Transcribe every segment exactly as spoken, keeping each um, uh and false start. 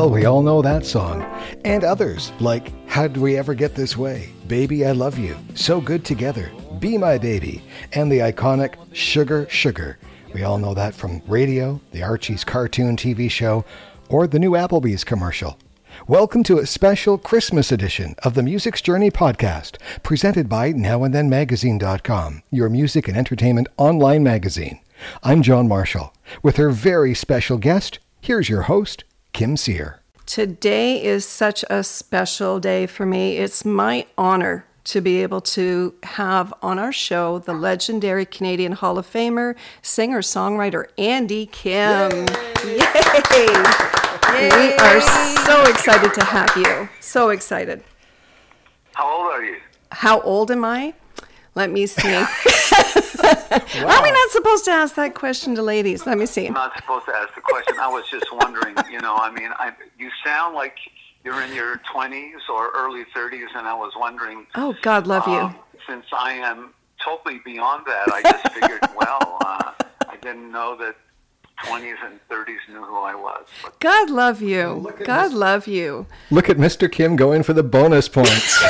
Well, we all know that song. And others, like How Did We Ever Get This Way? Baby, I Love You. So Good Together. Be My Baby. And the iconic Sugar, Sugar. We all know that from radio, the Archie's cartoon T V show, or the new Applebee's commercial. Welcome to a special Christmas edition of the Music's Journey podcast, presented by now and then magazine dot com, your music and entertainment online magazine. I'm John Marshall. With her very special guest, here's your host, Kim Sear. Today is such a special day for me. It's my honor to be able to have on our show the legendary Canadian Hall of Famer, singer-songwriter Andy Kim. Yay! Yay! Yay! We are so excited to have you. So excited. How old are you? How old am I? Let me see. Wow. Are we not supposed to ask that question to ladies? Let me see. I'm not supposed to ask the question. I was just wondering, you know, I mean, I, you sound like you're in your twenties or early thirties, and I was wondering. Oh, God love you. Um, since I am totally beyond that, I just figured, well, uh, I didn't know that twenties and thirties knew who I was. But God love you. Oh, God Mister love you. Look at Mister Kim going for the bonus points.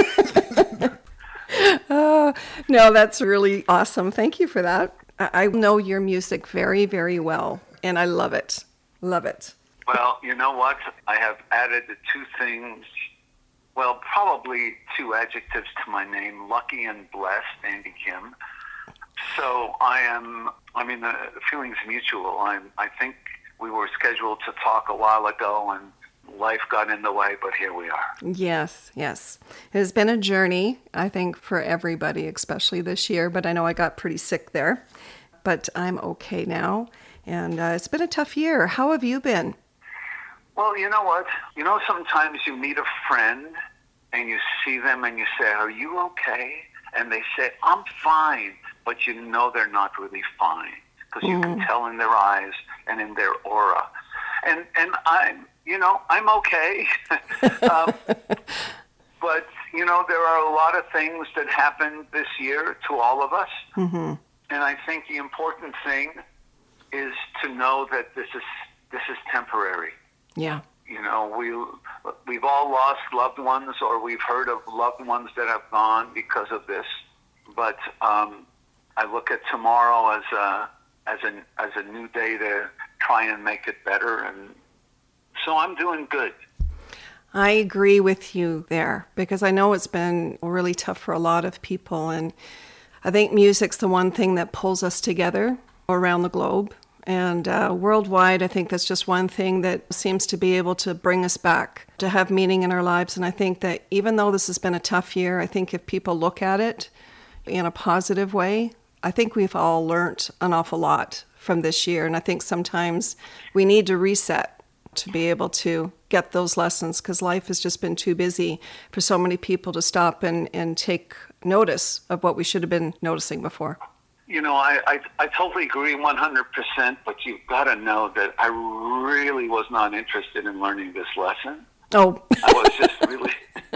uh, no, that's really awesome. Thank you for that. I, I know your music very, very well, and I love it. Love it. Well, you know what? I have added the two things, well, probably two adjectives to my name, lucky and blessed, Andy Kim. So I am, I mean, the feeling's mutual. I'm, I think we were scheduled to talk a while ago, and life got in the way, but here we are. Yes, yes. It has been a journey, I think, for everybody, especially this year, but I know I got pretty sick there. But I'm okay now, and uh, it's been a tough year. How have you been? Well, you know what? You know, sometimes you meet a friend, and you see them, and you say, are you okay? And they say, I'm fine, but you know they're not really fine, because you mm. can tell in their eyes and in their aura. And and I'm, you know, I'm okay. um, but, you know, there are a lot of things that happened this year to all of us. Mm-hmm. And I think the important thing is to know that this is this is temporary. Yeah. You know, we, we've all lost loved ones, or we've heard of loved ones that have gone because of this. But um, I look at tomorrow as a, as, a, as a new day to try and make it better. And so I'm doing good. I agree with you there, because I know it's been really tough for a lot of people. And I think music's the one thing that pulls us together around the globe. And uh, worldwide, I think that's just one thing that seems to be able to bring us back, to have meaning in our lives. And I think that even though this has been a tough year, I think if people look at it in a positive way, I think we've all learned an awful lot from this year. And I think sometimes we need to reset to be able to get those lessons, because life has just been too busy for so many people to stop and, and take notice of what we should have been noticing before. You know, I, I, I totally agree one hundred percent, but you've got to know that I really was not interested in learning this lesson. Oh. I was just really,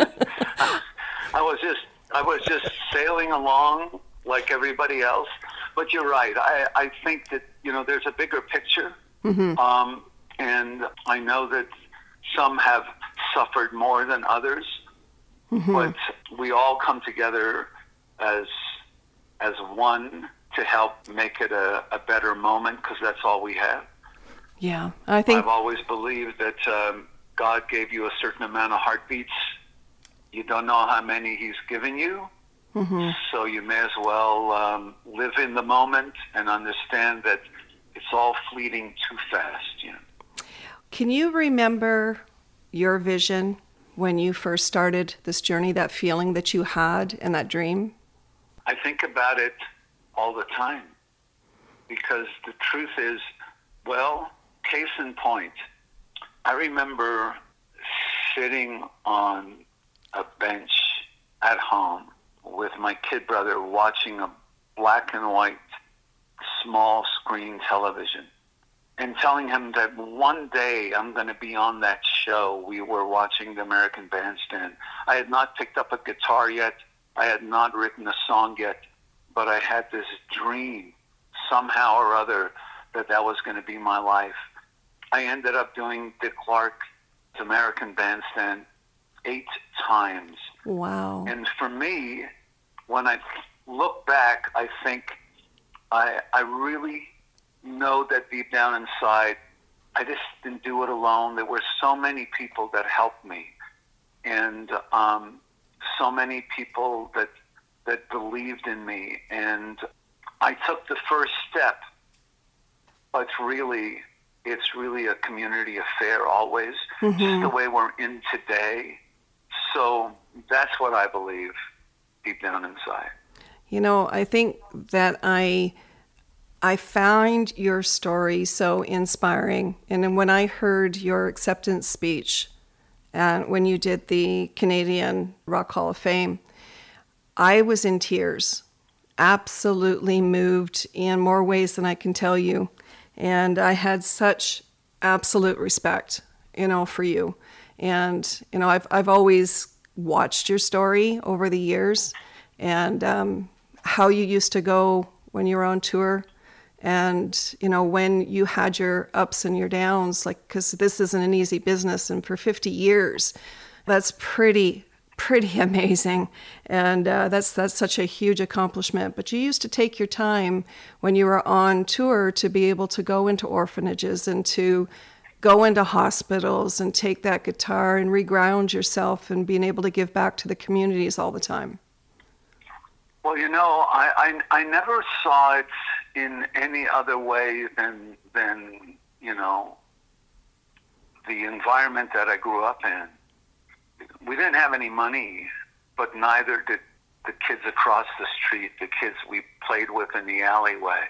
I was just, I was just sailing along like everybody else. But you're right. I, I think that, you know, there's a bigger picture. Mm-hmm. Um, and I know that some have suffered more than others, mm-hmm. but we all come together as as one to help make it a, a better moment, because that's all we have. Yeah, I think I've always believed that um, God gave you a certain amount of heartbeats. You don't know how many He's given you, mm-hmm. so you may as well um, live in the moment and understand that it's all fleeting too fast. You know. Can you remember your vision when you first started this journey, that feeling that you had and that dream? I think about it all the time, because the truth is, well, case in point, I remember sitting on a bench at home with my kid brother watching a black and white small screen television and telling him that one day I'm going to be on that show. We were watching the American Bandstand. I had not picked up a guitar yet. I had not written a song yet, but I had this dream somehow or other that that was going to be my life. I ended up doing Dick Clark American Bandstand eight times. Wow. And for me, when I look back, I think I I really know that deep down inside, I just didn't do it alone. There were so many people that helped me, and um, so many people that that believed in me. And I took the first step, but really, it's really a community affair always, Mm-hmm. just the way we're in today. So that's what I believe deep down inside. You know, I think that I I found your story so inspiring. And then when I heard your acceptance speech and when you did the Canadian Rock Hall of Fame, I was in tears, absolutely moved in more ways than I can tell you. And I had such absolute respect, you know, for you. And, you know, I've I've always watched your story over the years, and um, how you used to go when you were on tour, and, you know, when you had your ups and your downs, like, because this isn't an easy business, and for fifty years, that's pretty, pretty amazing. And uh, that's that's such a huge accomplishment. But you used to take your time when you were on tour to be able to go into orphanages and to go into hospitals and take that guitar and reground yourself and being able to give back to the communities all the time. Well, you know, I, I, I never saw it in any other way than, than, you know, the environment that I grew up in. We didn't have any money, but neither did the kids across the street, the kids we played with in the alleyway.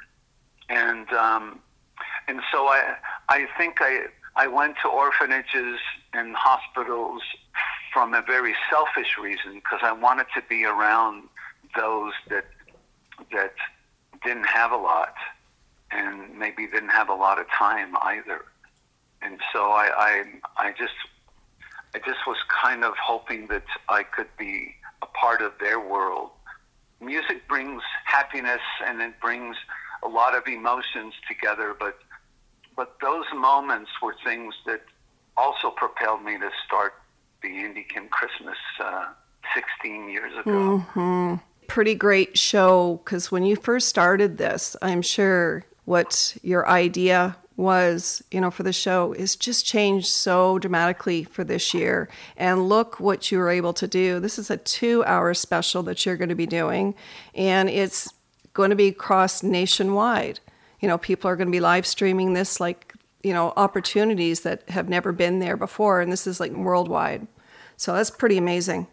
And um, and so I I think I, I went to orphanages and hospitals from a very selfish reason, because I wanted to be around those that that didn't have a lot and maybe didn't have a lot of time either. And so I, I I just I just was kind of hoping that I could be a part of their world. Music brings happiness and it brings a lot of emotions together, but but those moments were things that also propelled me to start the Indie Kim Christmas uh, sixteen years ago. Mm-hmm. Pretty great show, because when you first started this, I'm sure what your idea was, you know, for the show is just changed so dramatically for this year. And look what you were able to do. This is a two-hour special that you're going to be doing, and it's going to be across nationwide. You know, people are going to be live streaming this, like, you know, opportunities that have never been there before, and this is like worldwide. So that's pretty amazing.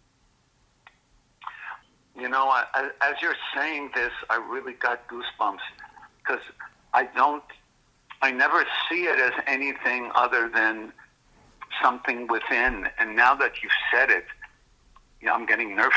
You know, I, I, as you're saying this, I really got goosebumps, because I don't, I never see it as anything other than something within. And now that you've said it, you know, I'm getting nervous.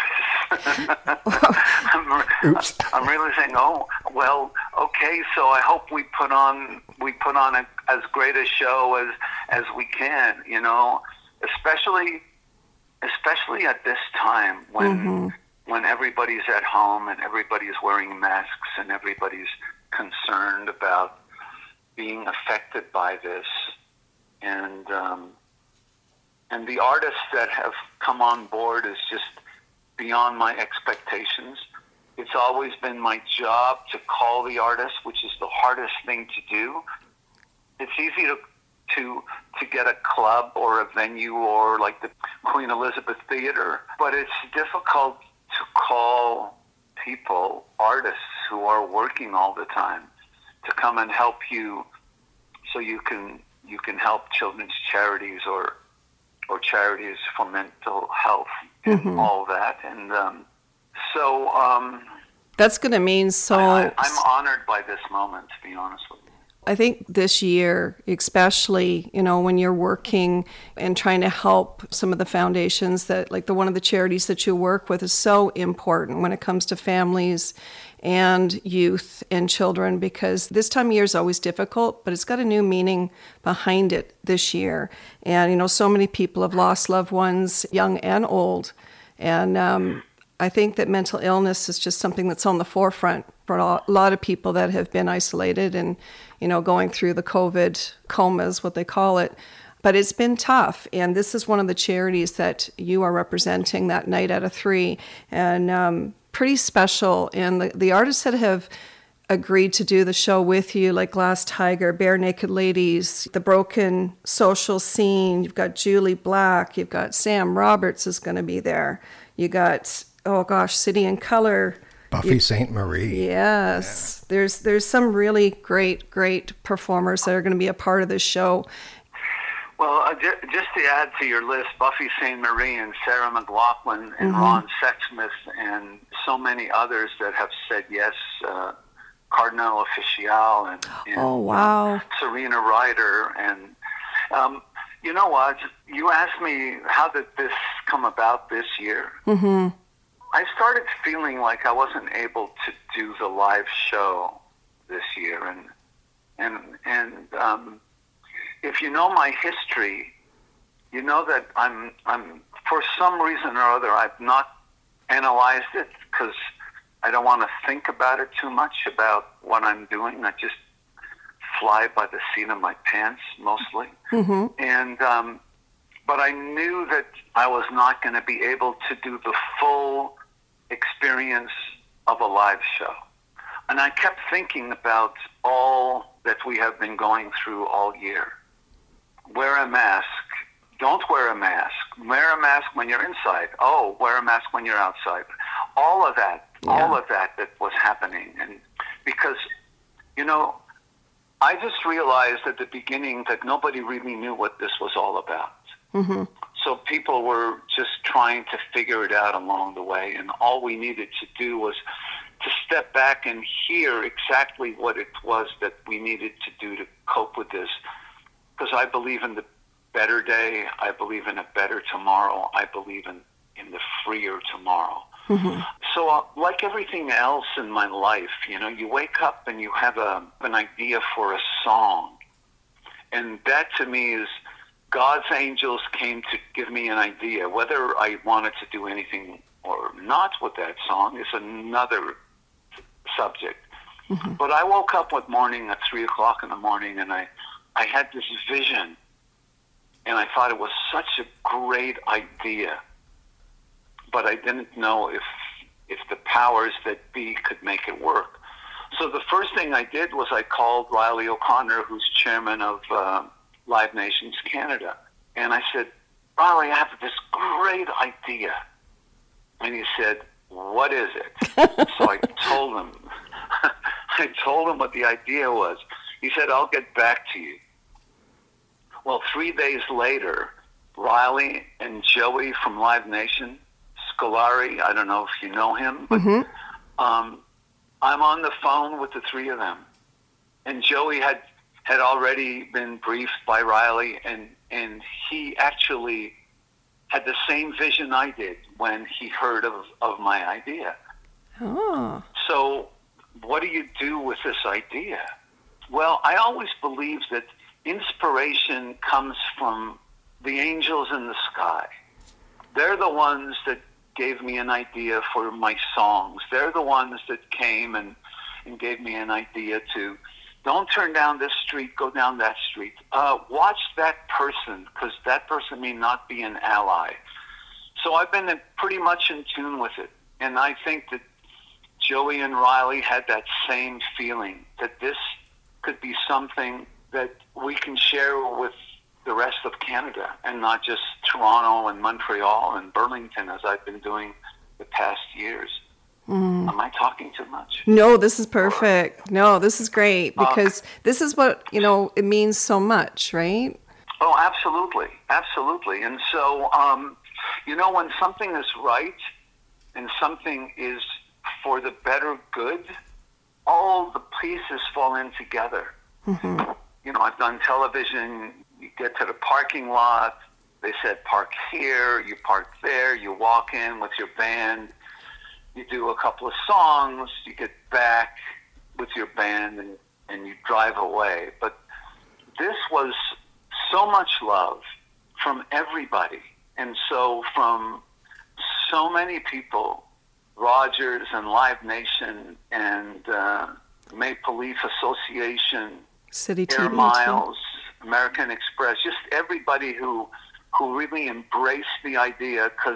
I'm, Oops. I'm really saying, oh, well, okay, so I hope we put on we put on a, as great a show as as we can, you know, especially especially at this time when mm-hmm. when everybody's at home and everybody's wearing masks and everybody's concerned about being affected by this. And um, and the artists that have come on board is just beyond my expectations. It's always been my job to call the artists, which is the hardest thing to do. It's easy to to to get a club or a venue or like the Queen Elizabeth Theater, but it's difficult to call people, artists who are working all the time, to come and help you, so you can you can help children's charities or or charities for mental health and mm-hmm. all that. And um, so um, that's going to mean so. I, I, I'm honored by this moment, to be honest with you. I think this year, especially, you know, when you're working and trying to help some of the foundations that, like the one of the charities that you work with, is so important when it comes to families and youth and children, because this time of year is always difficult, but it's got a new meaning behind it this year. And, you know, so many people have lost loved ones, young and old. And um, I think that mental illness is just something that's on the forefront for a lot of people that have been isolated and, you know, going through the COVID coma is what they call it. But it's been tough, and this is one of the charities that you are representing that night out of three, and um, pretty special. And the, the artists that have agreed to do the show with you, like Glass Tiger, Bare Naked Ladies, The Broken Social Scene, you've got Julie Black, you've got Sam Roberts is going to be there, you got, oh gosh, City in Color, Buffy Sainte Marie. Yes, yeah. there's there's some really great, great performers that are going to be a part of this show. Well, uh, j- just to add to your list, Buffy Sainte Marie and Sarah McLachlan and mm-hmm. Ron Sexsmith and so many others that have said yes, uh, Cardinal Official and, and oh, wow. uh, Serena Ryder. And um, you know what? You asked me, how did this come about this year? Mm-hmm. I started feeling like I wasn't able to do the live show this year. And, and, and, um, if you know my history, you know that I'm, I'm for some reason or other, I've not analyzed it because I don't want to think about it too much about what I'm doing. I just fly by the seat of my pants mostly. Mm-hmm. And, um, but I knew that I was not going to be able to do the full experience of a live show. And I kept thinking about all that we have been going through all year. Wear a mask. Don't wear a mask. Wear a mask when you're inside. Oh, wear a mask when you're outside. All of that, yeah. all of that that was happening. And because, you know, I just realized at the beginning that nobody really knew what this was all about. Mm-hmm. So people were just trying to figure it out along the way. And all we needed to do was to step back and hear exactly what it was that we needed to do to cope with this. Because I believe in the better day. I believe in a better tomorrow. I believe in, in the freer tomorrow. Mm-hmm. So uh, like everything else in my life, you know, you wake up and you have a, an idea for a song. And that to me is God's angels came to give me an idea. Whether I wanted to do anything or not with that song is another subject. Mm-hmm. But I woke up one morning at three o'clock in the morning and I, I had this vision. And I thought it was such a great idea. But I didn't know if if the powers that be could make it work. So the first thing I did was I called Riley O'Connor, who's chairman of uh, Live Nations Canada. And I said, Riley, I have this great idea. And he said, what is it? So I told him, I told him what the idea was. He said, I'll get back to you. Well, three days later, Riley and Joey from Live Nation, Scolari, I don't know if you know him, but mm-hmm. um, I'm on the phone with the three of them. And Joey had, had already been briefed by Riley, and, and he actually had the same vision I did when he heard of, of my idea. Oh. So what do you do with this idea? Well, I always believed that inspiration comes from the angels in the sky. They're the ones that gave me an idea for my songs. They're the ones that came and, and gave me an idea to, don't turn down this street, go down that street. Uh, watch that person, because that person may not be an ally. So I've been in, pretty much in tune with it. And I think that Joey and Riley had that same feeling, that this could be something that we can share with the rest of Canada and not just Toronto and Montreal and Burlington, as I've been doing the past years. Mm. Am I talking too much? No, this is perfect. No, this is great because uh, this is what, you know, it means so much, right? Oh, absolutely. Absolutely. And so, um, you know, when something is right and something is for the better good, all the pieces fall in together. Mm-hmm. You know, I've done television. You get to the parking lot. They said, park here. You park there. You walk in with your band. You do a couple of songs. You get back with your band and, and you drive away. But this was so much love from everybody. And so from so many people, Rogers and Live Nation and uh, Maple Leaf Association, City Air T V Miles, American Express, just everybody who who really embraced the idea, because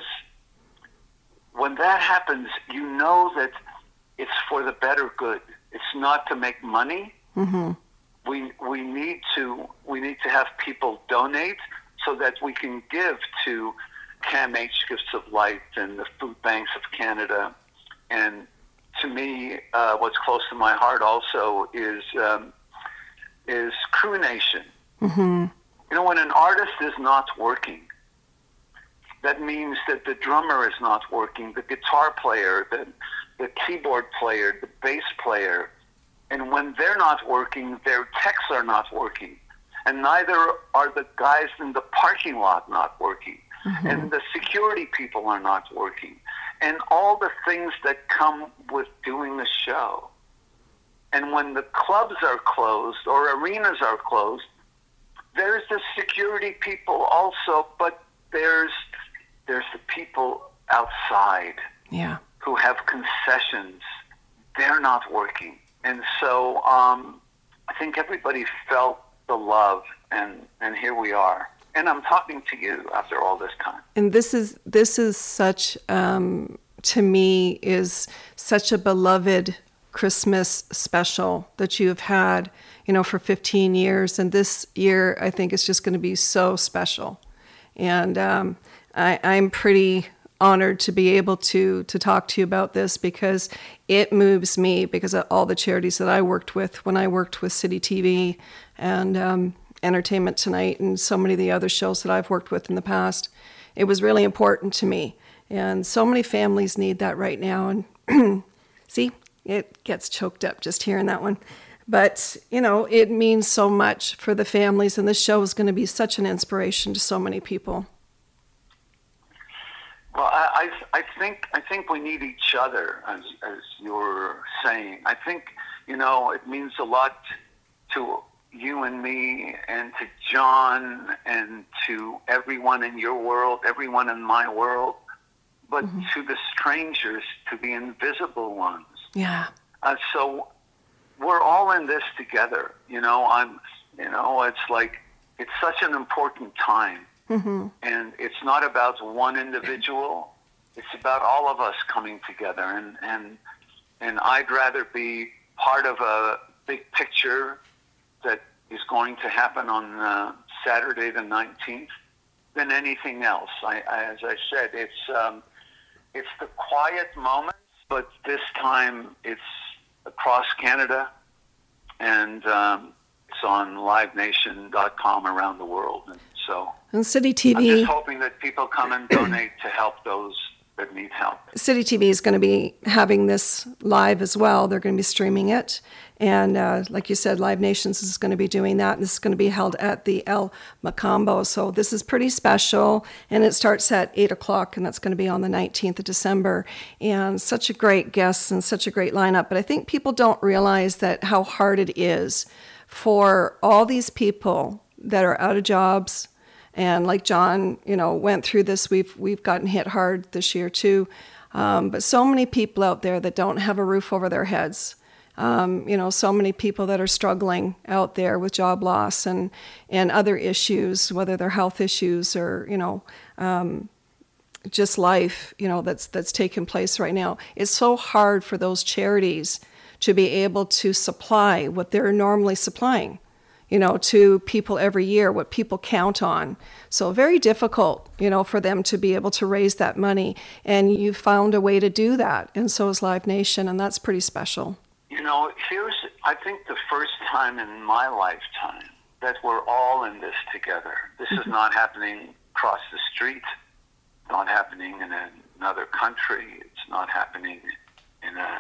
when that happens, you know that it's for the better good. It's not to make money. Mm-hmm. We we need to we need to have people donate so that we can give to CAMH Gifts of Light and the Food Banks of Canada. And to me, uh, what's close to my heart also is um, is Crew Nation. Mm-hmm. You know, when an artist is not working, that means that the drummer is not working, the guitar player, the the keyboard player, the bass player. And when they're not working, their techs are not working. And neither are the guys in the parking lot not working. Mm-hmm. And the security people are not working. And all the things that come with doing a show. And when the clubs are closed or arenas are closed, there's the security people also, but there's there's the people outside. Yeah. Who have concessions. They're not working. And so um, I think everybody felt the love, and, and here we are. And I'm talking to you after all this time. And this is this is such, um, to me, is such a beloved Christmas special that you have had, you know, for fifteen years. And this year, I think, is just going to be so special. And um, I, I'm pretty honored to be able to to talk to you about this, because it moves me, because of all the charities that I worked with when I worked with City T V and um, Entertainment Tonight and so many of the other shows that I've worked with in the past. It was really important to me, and so many families need that right now. And see, it gets choked up just hearing that one. But, you know, it means so much for the families, and this show is going to be such an inspiration to so many people. Well, I, I, I think I think we need each other, as as you were saying. I think, you know, it means a lot to you and me and to John and to everyone in your world, everyone in my world, but mm-hmm. to the strangers, to the invisible ones. Yeah. Uh, so we're all in this together. You know, I'm, you know, it's like, it's such an important time. Mm-hmm. And it's not about one individual. It's about all of us coming together. And, and, and I'd rather be part of a big picture that is going to happen on uh, Saturday the nineteenth than anything else. I, I, as I said, it's, um, it's the quiet moments, but this time it's across Canada, and um, it's on live nation dot com around the world. And so and City T V, I'm just hoping that people come and donate to help those that need help. City T V is going to be having this live as well. They're going to be streaming it. And uh, like you said, Live Nations is going to be doing that. And this is going to be held at the El Macambo. So this is pretty special. And it starts at eight o'clock, and that's going to be on the nineteenth of December. And such a great guest and such a great lineup. But I think people don't realize that how hard it is for all these people that are out of jobs. And like John, you know, went through this. We've we've gotten hit hard this year too. Um, but so many people out there that don't have a roof over their heads. Um, you know, so many people that are struggling out there with job loss and, and other issues, whether they're health issues or, you know, um, just life, you know, that's that's taking place right now. It's so hard for those charities to be able to supply what they're normally supplying, you know, to people every year, what people count on. So very difficult, you know, for them to be able to raise that money. And you found a way to do that. And so is Live Nation, and that's pretty special. You know, here's, I think, the first time in my lifetime that we're all in this together. This mm-hmm. is not happening across the street, not happening in another country. It's not happening in a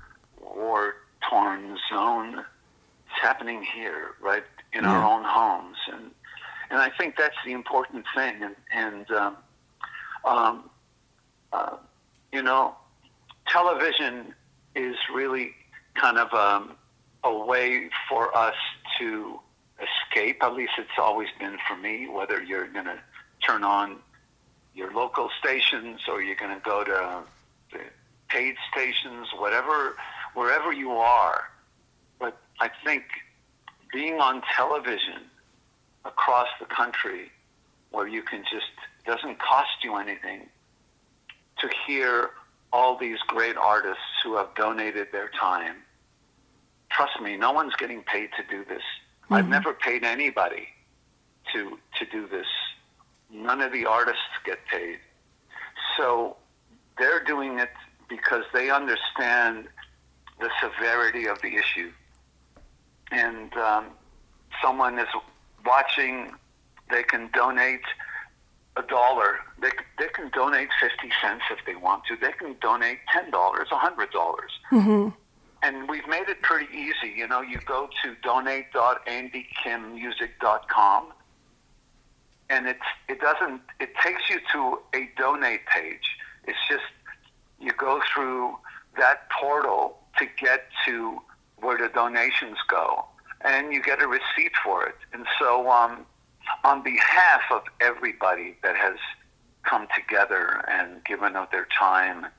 war-torn zone. It's happening here, right, in yeah. our own homes. And and I think that's the important thing. And, and um, um, uh, you know, television is really kind of um, a way for us to escape. At least it's always been for me, whether you're going to turn on your local stations or you're going to go to the paid stations, whatever, wherever you are. But I think being on television across the country where you can just, it doesn't cost you anything to hear all these great artists who have donated their time. Trust me, no one's getting paid to do this. Mm-hmm. I've never paid anybody to to do this. None of the artists get paid. So they're doing it because they understand the severity of the issue. And um, someone is watching, they can donate a dollar. They, they can donate fifty cents if they want to. They can donate ten dollars, one hundred dollars. Mm-hmm. And we've made it pretty easy. You know, you go to donate dot andy kim music dot com, and it's, it doesn't, it takes you to a donate page. It's just, you go through that portal to get to where the donations go, and you get a receipt for it. And so um, on behalf of everybody that has come together and given up their time,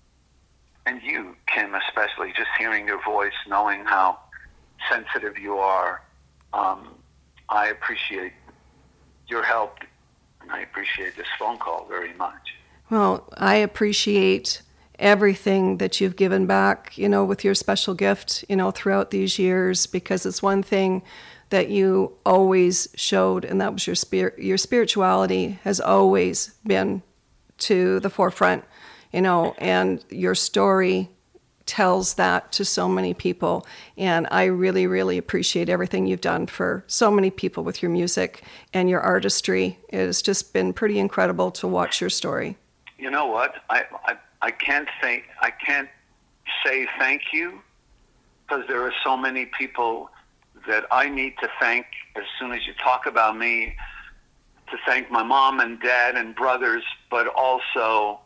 and you, Kim, especially, just hearing your voice, knowing how sensitive you are, um, I appreciate your help, and I appreciate this phone call very much. Well, I appreciate everything that you've given back, you know, with your special gift, you know, throughout these years, because it's one thing that you always showed, and that was your spirit. Your spirituality has always been to the forefront, you know, and your story tells that to so many people. And I really, really appreciate everything you've done for so many people with your music and your artistry. It has just been pretty incredible to watch your story. You know what? I I, I can't say I can't say thank you, because there are so many people that I need to thank as soon as you talk about me, to thank my mom and dad and brothers, but also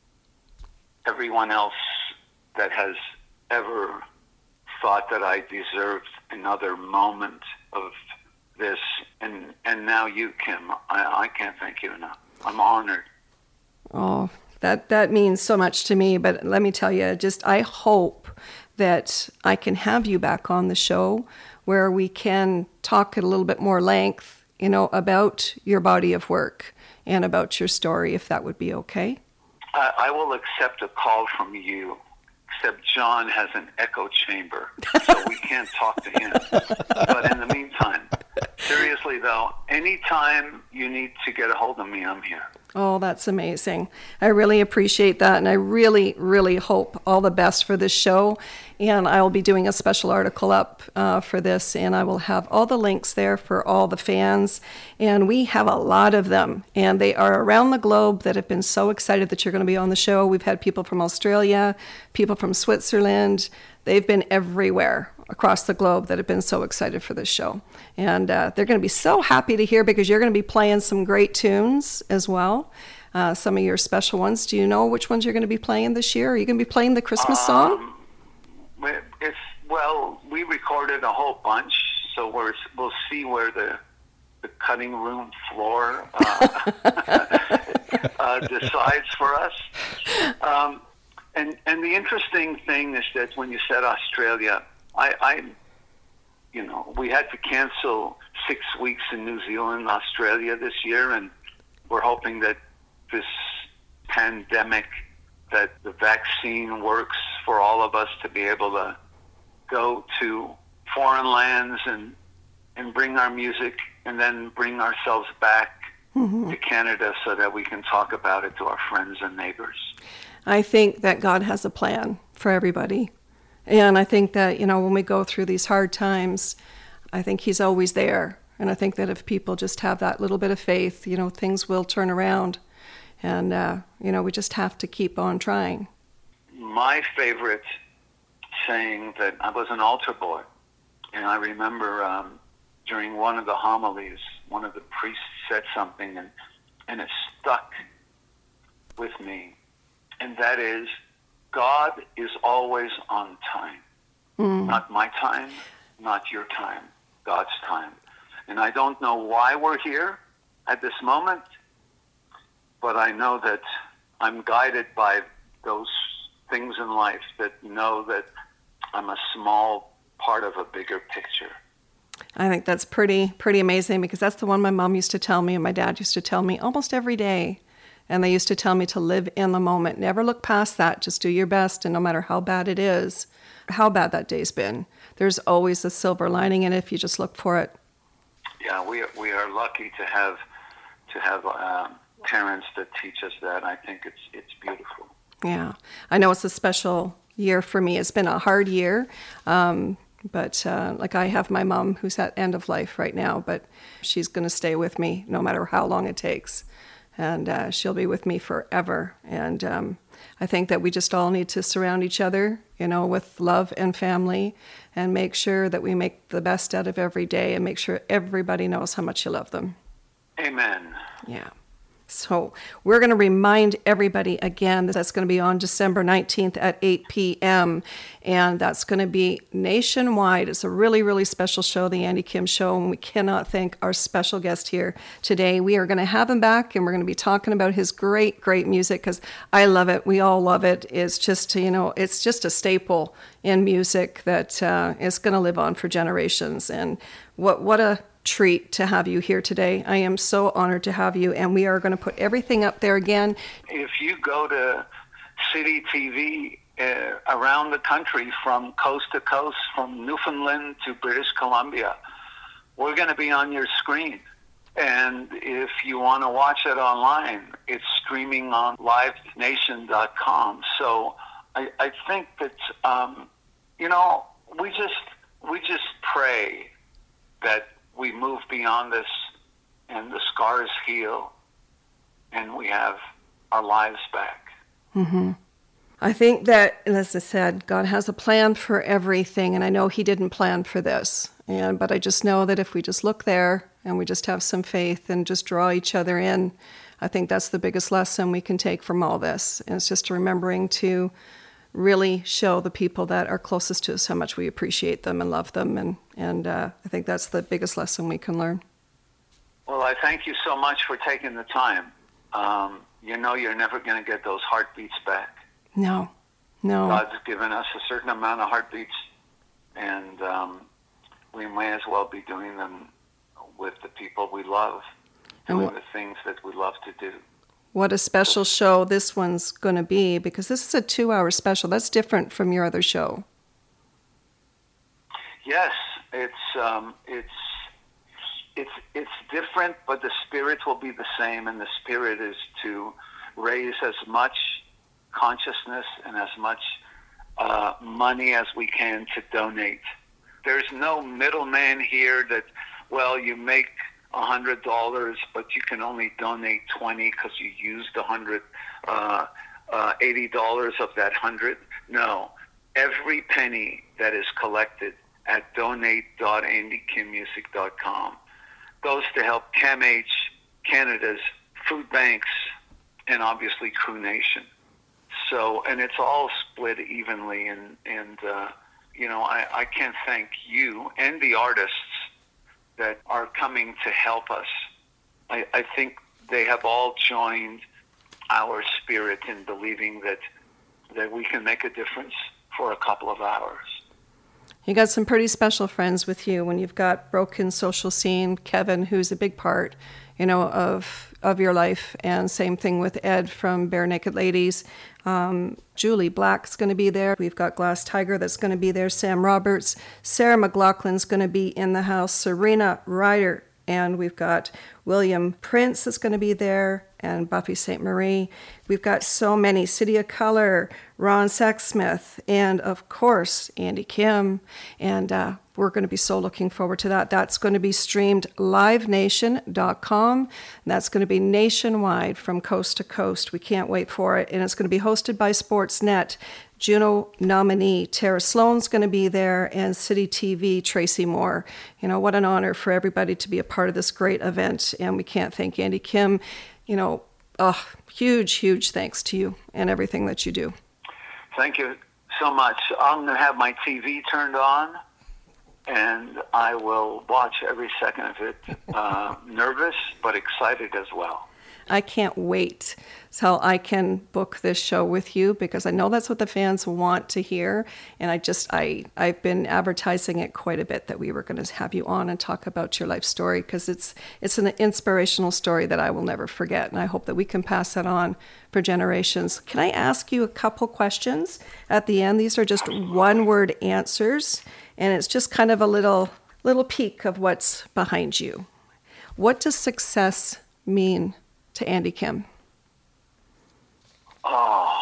everyone else that has ever thought that I deserved another moment of this. And and now you, Kim, I, I can't thank you enough. I'm honored. Oh, that, that means so much to me. But let me tell you, just I hope that I can have you back on the show where we can talk at a little bit more length, you know, about your body of work and about your story, if that would be okay. I, I will accept a call from you, except John has an echo chamber, so we can't talk to him. But in the meantime, seriously though, anytime you need to get a hold of me, I'm here. Oh, that's amazing. I really appreciate that, and I really, really hope all the best for this show. And I will be doing a special article up uh, for this, and I will have all the links there for all the fans. And we have a lot of them, and they are around the globe that have been so excited that you're going to be on the show. We've had people from Australia, people from Switzerland. They've been everywhere across the globe that have been so excited for this show. And uh, they're going to be so happy to hear, because you're going to be playing some great tunes as well, uh, some of your special ones. Do you know which ones you're going to be playing this year? Are you going to be playing the Christmas um, song? It's, well, we recorded a whole bunch, so we're, we'll see where the the cutting room floor uh, uh, decides for us. Um, and and the interesting thing is that when you said Australia, I, I, you know, we had to cancel six weeks in New Zealand, Australia this year, and we're hoping that this pandemic, that the vaccine works for all of us to be able to go to foreign lands and and bring our music and then bring ourselves back mm-hmm. to Canada so that we can talk about it to our friends and neighbors. I think that God has a plan for everybody. And I think that, you know, when we go through these hard times, I think he's always there. And I think that if people just have that little bit of faith, you know, things will turn around. And, uh, you know, we just have to keep on trying. My favorite saying, that I was an altar boy. And I remember um, during one of the homilies, one of the priests said something, and, and it stuck with me. And that is, God is always on time. Mm. Not my time, not your time, God's time. And I don't know why we're here at this moment, but I know that I'm guided by those things in life that know that I'm a small part of a bigger picture. I think that's pretty pretty amazing, because that's the one my mom used to tell me and my dad used to tell me almost every day. And they used to tell me to live in the moment. Never look past that. Just do your best. And no matter how bad it is, how bad that day's been, there's always a silver lining in it if you just look for it. Yeah, we are, we are lucky to have to have um, parents that teach us that. I think it's it's beautiful. Yeah, I know it's a special year for me. It's been a hard year, um, but uh, like I have my mom who's at end of life right now, but she's going to stay with me no matter how long it takes. And uh, she'll be with me forever. And um, I think that we just all need to surround each other, you know, with love and family, and make sure that we make the best out of every day and make sure everybody knows how much you love them. Amen. Yeah. So we're going to remind everybody again that that's going to be on December nineteenth at eight p.m. And that's going to be nationwide. It's a really, really special show, the Andy Kim Show. And we cannot thank our special guest here today. We are going to have him back, and we're going to be talking about his great, great music, because I love it. We all love it. It's just, you know, it's just a staple in music that uh, is going to live on for generations. And what, what a treat to have you here today. I am so honored to have you, and we are going to put everything up there again. If you go to City T V uh, around the country, from coast to coast, from Newfoundland to British Columbia, we're going to be on your screen. And if you want to watch it online, it's streaming on live nation dot com. So I, I think that, um, you know, we just we just pray that we move beyond this and the scars heal and we have our lives back. Mm-hmm. I think that, as I said, God has a plan for everything, and I know he didn't plan for this. And but I just know that if we just look there and we just have some faith and just draw each other in, I think that's the biggest lesson we can take from all this. And it's just remembering to really show the people that are closest to us how much we appreciate them and love them. And, and uh, I think that's the biggest lesson we can learn. Well, I thank you so much for taking the time. Um, you know you're never going to get those heartbeats back. No, no. God's given us a certain amount of heartbeats, and um, we may as well be doing them with the people we love, doing wh- the things that we love to do. What a special show this one's going to be, because this is a two-hour special. That's different from your other show. Yes, it's um, it's it's it's different, but the spirit will be the same, and the spirit is to raise as much consciousness and as much uh, money as we can to donate. There's no middleman here that, well, you make a hundred dollars, but you can only donate twenty because you used a hundred, uh, uh, eighty dollars of that hundred. No, every penny that is collected at donate dot andy kim music dot com goes to help CAMH, Canada's food banks, and obviously Crew Nation. So, and it's all split evenly, and and uh, you know, I, I can't thank you and the artists that are coming to help us. I, I think they have all joined our spirit in believing that that we can make a difference for a couple of hours. You got some pretty special friends with you when you've got Broken Social Scene, Kevin, who's a big part, you know, of of your life, and same thing with Ed from Bare Naked Ladies. Um, Julie Black's going to be there. We've got Glass Tiger that's going to be there. Sam Roberts. Sarah McLaughlin's going to be in the house. Serena Ryder. And we've got William Prince that's going to be there, and Buffy Saint Marie. We've got so many. City of Color, Ron Sexsmith, and of course, Andy Kim. And uh, we're going to be so looking forward to that. That's going to be streamed live nation dot com. That's going to be nationwide from coast to coast. We can't wait for it. And it's going to be hosted by Sportsnet. Juno nominee Tara Sloan's going to be there, and City T V, Tracy Moore. You know, what an honor for everybody to be a part of this great event, and we can't thank Andy Kim. You know, oh, huge, huge thanks to you and everything that you do. Thank you so much. I'm going to have my T V turned on, and I will watch every second of it, uh, nervous but excited as well. I can't wait till I can book this show with you, because I know that's what the fans want to hear. And I just, I, I've been advertising it quite a bit that we were going to have you on and talk about your life story, because it's, it's an inspirational story that I will never forget. And I hope that we can pass that on for generations. Can I ask you a couple questions at the end? These are just one word answers, and it's just kind of a little, little peek of what's behind you. What does success mean to Andy Kim? Oh,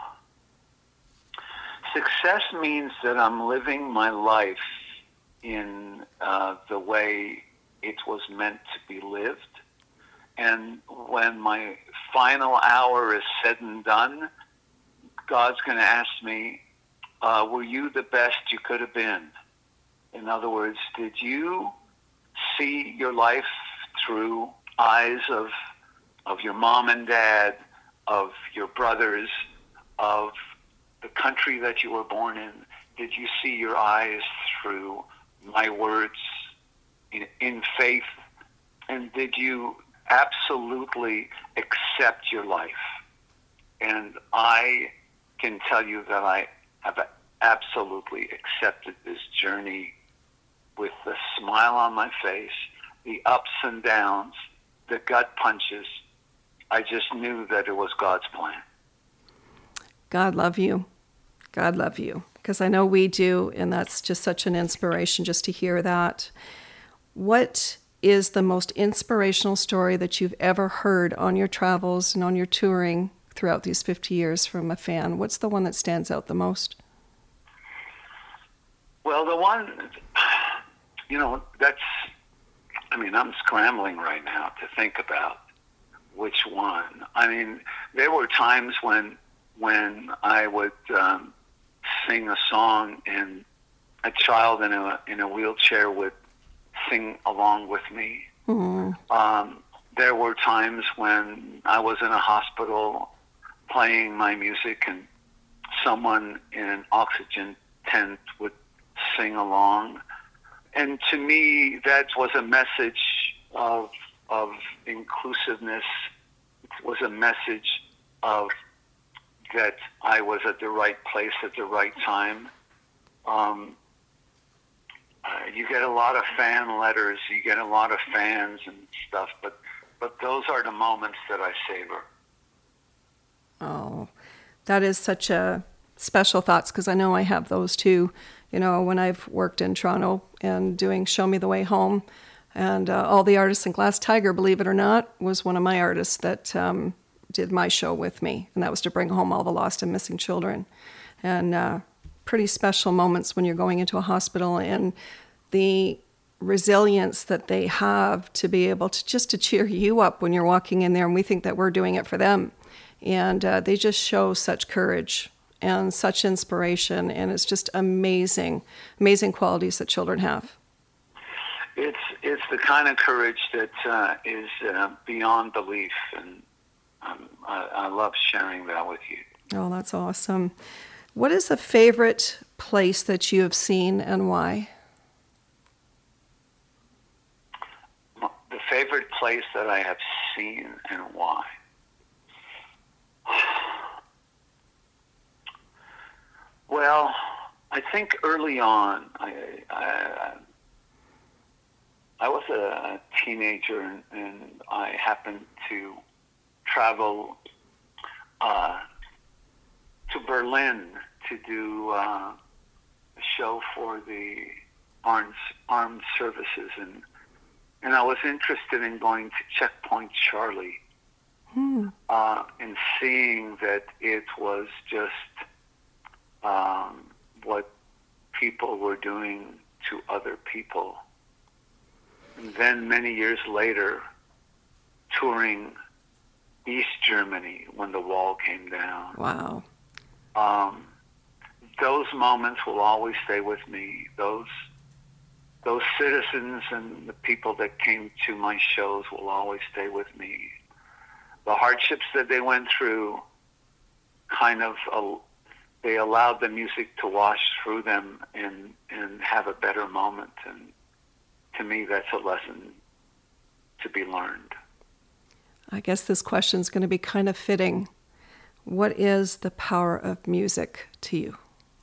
success means that I'm living my life in uh, the way it was meant to be lived. And when my final hour is said and done, God's going to ask me, uh, were you the best you could have been? In other words, did you see your life through eyes of of your mom and dad, of your brothers, of the country that you were born in? Did you see your eyes through my words in, in faith? And did you absolutely accept your life? And I can tell you that I have absolutely accepted this journey with a smile on my face, the ups and downs, the gut punches. I just knew that it was God's plan. God love you. God love you. Because I know we do, and that's just such an inspiration just to hear that. What is the most inspirational story that you've ever heard on your travels and on your touring throughout these fifty years from a fan? What's the one that stands out the most? Well, the one, you know, that's, I mean, I'm scrambling right now to think about which one. I mean, there were times when when I would um, sing a song and a child in a in a wheelchair would sing along with me. Mm-hmm. Um, there were times when I was in a hospital playing my music and someone in an oxygen tent would sing along. And to me, that was a message of of inclusiveness. It was a message of that I was at the right place at the right time. Um, uh, you get a lot of fan letters, you get a lot of fans and stuff, but but those are the moments that I savor. Oh, that is such a special thoughts, because I know I have those too. You know, when I've worked in Toronto and doing Show Me the Way Home, and uh, All the Artists in Glass Tiger, believe it or not, was one of my artists that um, did my show with me, and that was to bring home all the lost and missing children. And uh, pretty special moments when you're going into a hospital, and the resilience that they have to be able to just to cheer you up when you're walking in there, and we think that we're doing it for them. And uh, they just show such courage and such inspiration, and it's just amazing, amazing qualities that children have. It's it's the kind of courage that uh, is uh, beyond belief, and um, I, I love sharing that with you. Oh, that's awesome. What is a favorite place that you have seen, and why? The favorite place that I have seen and why? Well, I think early on, I, I, I was a teenager, and, and I happened to travel uh, to Berlin to do uh, a show for the armed, armed services, and and I was interested in going to Checkpoint Charlie, hmm. uh, and seeing that it was just um, what people were doing to other people. And then many years later, touring East Germany when the wall came down. Wow. Um, those moments will always stay with me. Those those citizens and the people that came to my shows will always stay with me. The hardships that they went through kind of, uh, they allowed the music to wash through them and, and have a better moment. And to me, that's a lesson to be learned. I guess this question is going to be kind of fitting. What is the power of music to you?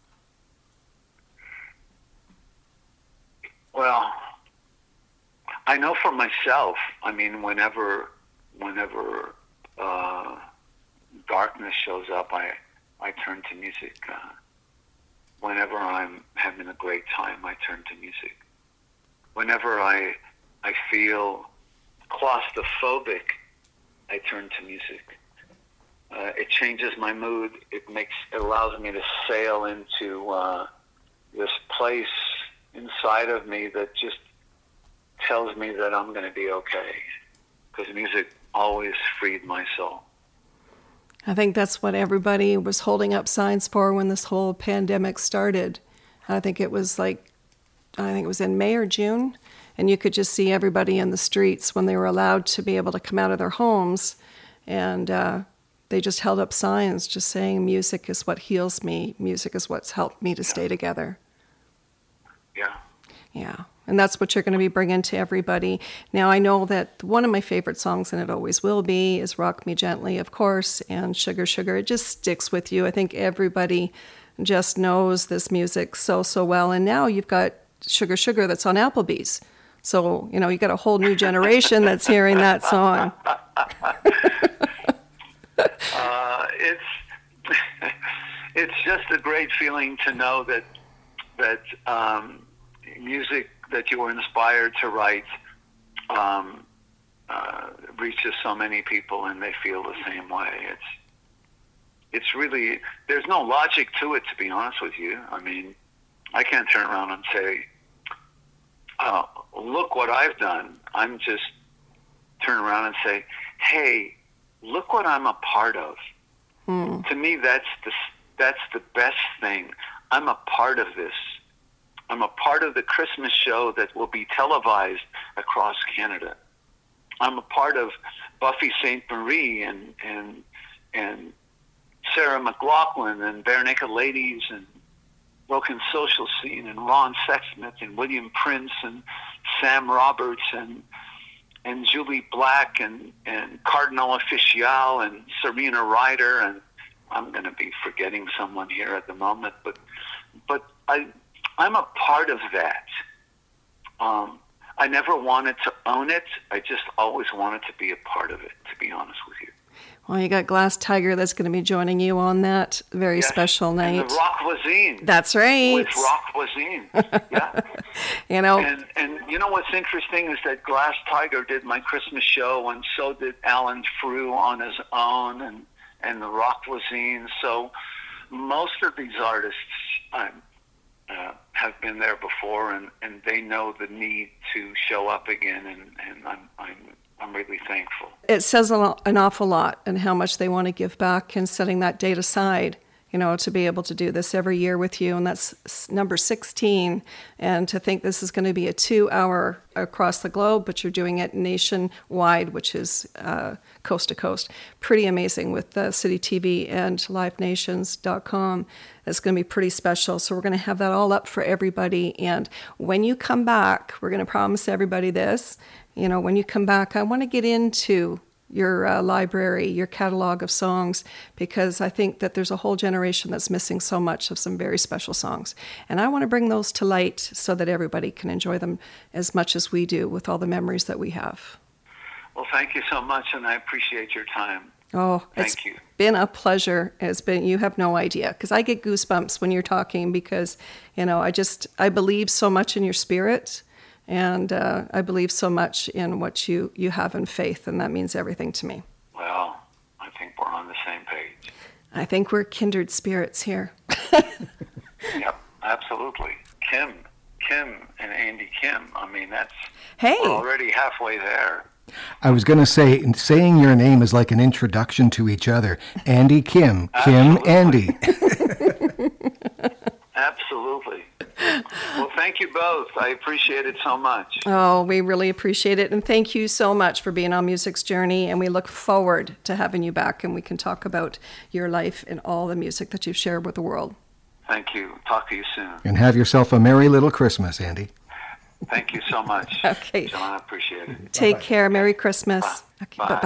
Well, I know for myself, I mean, whenever, whenever uh, darkness shows up, I, I turn to music. Uh, whenever I'm having a great time, I turn to music. Whenever I, I feel claustrophobic, I turn to music. Uh, it changes my mood. It makes, it allows me to sail into uh, this place inside of me that just tells me that I'm going to be okay. Because music always freed my soul. I think that's what everybody was holding up signs for when this whole pandemic started. I think it was like, I think it was in May or June, and you could just see everybody in the streets when they were allowed to be able to come out of their homes, and uh, they just held up signs just saying, music is what heals me, music is what's helped me to Yeah. stay together. Yeah. Yeah, and that's what you're going to be bringing to everybody. Now, I know that one of my favorite songs, and it always will be, is Rock Me Gently, of course, and Sugar Sugar. It just sticks with you. I think everybody just knows this music so, so well. And now you've got Sugar Sugar that's on Applebee's. So, you know, you got a whole new generation that's hearing that song. uh, it's it's just a great feeling to know that that um, music that you were inspired to write um, uh, reaches so many people, and they feel the same way. It's it's really, there's no logic to it, to be honest with you. I mean, I can't turn around and say, uh, look what I've done. I'm just turn around and say, hey, look what I'm a part of. Hmm. To me, that's the, that's the best thing. I'm a part of this. I'm a part of the Christmas show that will be televised across Canada. I'm a part of Buffy Sainte Marie and and and Sarah McLachlan and Bare Naked Ladies and Broken Social Scene and Ron Sexsmith and William Prince and Sam Roberts and and Julie Black and, and Cardinal Official and Serena Ryder, and I'm going to be forgetting someone here at the moment, but but I I'm a part of that. Um, I never wanted to own it. I just always wanted to be a part of it, to be honest with you. Well, you got Glass Tiger that's going to be joining you on that very Yes, special night. And the Rock Voisine. That's right. With Rock Voisine. Yeah. You know, And and you know what's interesting is that Glass Tiger did my Christmas show, and so did Alan Frew on his own, and, and the Rock Voisine. So most of these artists um, uh, have been there before, and, and they know the need to show up again, and, and I'm I'm I'm really thankful. it says a lo- an awful lot and how much they want to give back and setting that date aside, you know, to be able to do this every year with you. And that's s- number sixteen. And to think this is going to be a two hour across the globe, but you're doing it nationwide, which is uh, coast to coast. Pretty amazing with uh, City T V and live nations dot com. It's going to be pretty special. So we're going to have that all up for everybody. And when you come back, we're going to promise everybody this. You know, when you come back, I want to get into your uh, library, your catalog of songs, because I think that there's a whole generation that's missing so much of some very special songs. And I want to bring those to light so that everybody can enjoy them as much as we do with all the memories that we have. Well, thank you so much, and I appreciate your time. Oh, it's Thank you. been a pleasure. It's been, you have no idea, because I get goosebumps when you're talking because, you know, I just, I believe so much in your spirit. And uh, I believe so much in what you, you have in faith, and that means everything to me. Well, I think we're on the same page. I think we're kindred spirits here. Yep, absolutely. Kim, Kim and Andy Kim. I mean, that's Hey. we're already halfway there. I was going to say, saying your name is like an introduction to each other. Andy Kim, Kim, Absolutely. Andy. Absolutely. Well, thank you both. I appreciate it so much. Oh, we really appreciate it. And thank you so much for being on Music's Journey. And we look forward to having you back, and we can talk about your life and all the music that you've shared with the world. Thank you. Talk to you soon. And have yourself a merry little Christmas, Andy. Thank you so much. Okay. John, I appreciate it. Take care. Merry Christmas. Bye. Okay, Bye. bye-bye.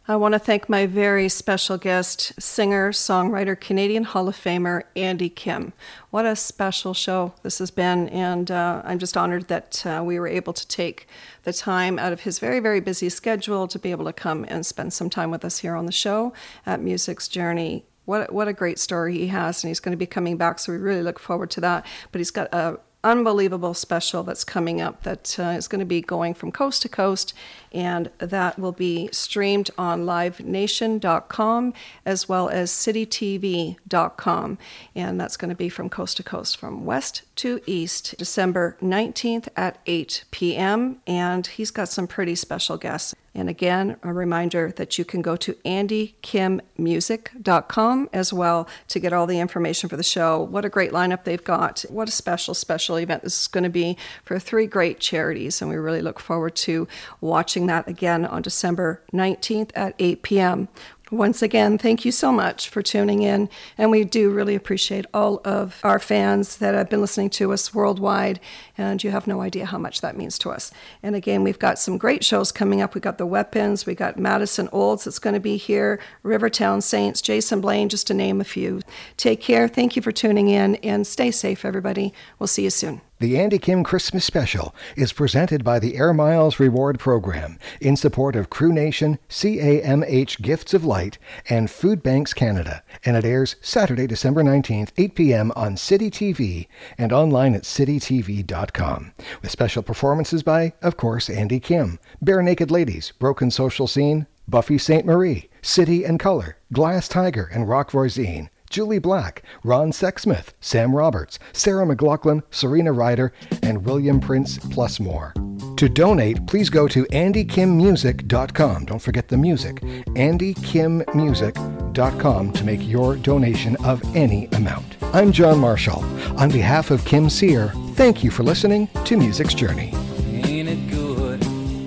I want to thank my very special guest, singer, songwriter, Canadian Hall of Famer, Andy Kim. What a special show this has been, and uh, I'm just honored that uh, we were able to take the time out of his very, very busy schedule to be able to come and spend some time with us here on the show at Music's Journey. What, what a great story he has, and he's going to be coming back, so we really look forward to that. But he's got a unbelievable special that's coming up that uh, is going to be going from coast to coast, and that will be streamed on live nation dot com as well as city t v dot com, and that's going to be from coast to coast, from west to east, December nineteenth at eight p.m., and he's got some pretty special guests. And again, a reminder that you can go to andy kim music dot com as well to get all the information for the show. What a great lineup they've got. What a special, special event this is going to be for three great charities. And we really look forward to watching that again on December nineteenth at eight p.m. Once again, thank you so much for tuning in, and we do really appreciate all of our fans that have been listening to us worldwide, and you have no idea how much that means to us. And again, we've got some great shows coming up. We've got The Weapons, we got Madison Olds that's going to be here, Rivertown Saints, Jason Blaine, just to name a few. Take care, thank you for tuning in, and stay safe, everybody. We'll see you soon. The Andy Kim Christmas Special is presented by the Air Miles Reward Program in support of Crew Nation, C A M H Gifts of Light, and Food Banks Canada, and it airs Saturday, December nineteenth, eight p.m. on City T V and online at city t v dot com, with special performances by, of course, Andy Kim, Bare Naked Ladies, Broken Social Scene, Buffy Sainte Marie, City and Color, Glass Tiger, and Rock Voisine, Julie Black, Ron Sexsmith, Sam Roberts, Sarah McLaughlin, Serena Ryder, and William Prince, plus more. To donate, please go to andy kim music dot com. Don't forget the music. andy kim music dot com to make your donation of any amount. I'm John Marshall. On behalf of Kim Sear, thank you for listening to Music's Journey. Ain't it good?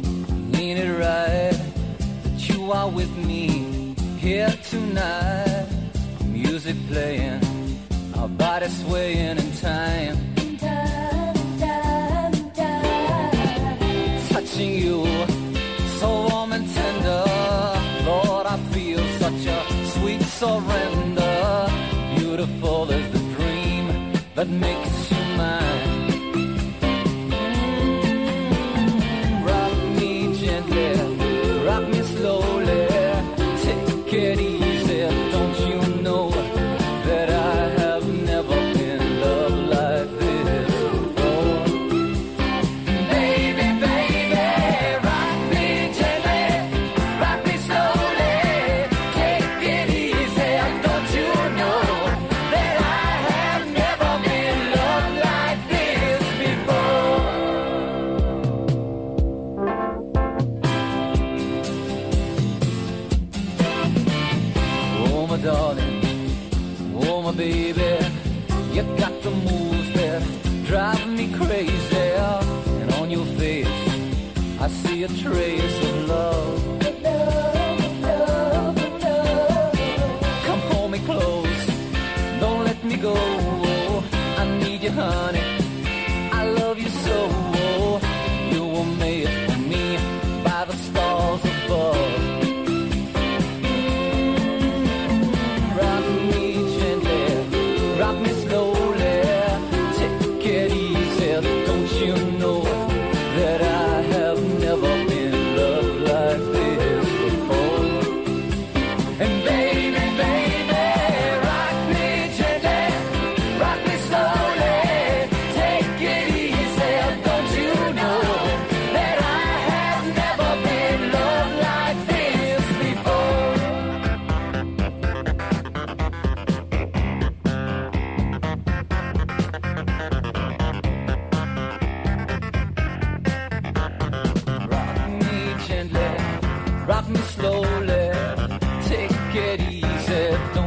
Ain't it right that you are with me here tonight? Music playing, our bodies swaying in time. time, time, time. Touching you, so warm and tender. Lord, I feel such a sweet surrender. Beautiful is the dream that makes you mine. Mm, rock me gently, rock me slowly. Take it easy, don't you know that I have never been loved like this before? Baby, baby, rock me gently, rock me slowly, take it easy. Don't you know that I have never been loved like this before? Oh, my darling, oh my baby, you got the moves that drive me crazy. And on your face, I see a trace of love. love, love. Come hold me close, don't let me go. I need you, honey, I love you so. You were made for me by the stars above. Rock me slowly, take it easy. Don't you know that I have never been loved like this before? And baby, baby, rock me gently, rock me slowly, take it easy. Don't you know that I have never been loved like this before? Rock me slowly, take it easy. Don't